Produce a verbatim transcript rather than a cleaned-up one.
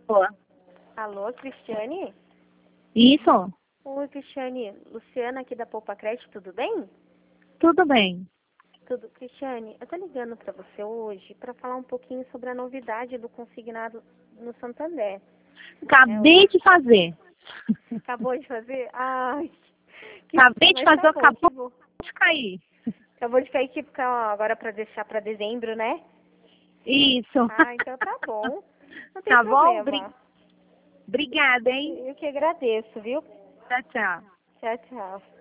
Boa. Alô, Cristiane? Isso? Oi, Cristiane. Luciana aqui da Poupa Crédito, tudo bem? Tudo bem. Tudo. Cristiane, eu tô ligando para você hoje para falar um pouquinho sobre a novidade do consignado no Santander. Acabei É, de fazer. Acabou de fazer? Ai, que, Acabei de mas fazer, tá bom, que acabou bom. de cair. Acabou de cair que fica agora para deixar para dezembro, né? Isso. Ah, então tá bom. Não tem Tá bom? Bri- problema. Obrigada, hein? Eu que agradeço, viu? Tchau, tchau. Tchau, tchau.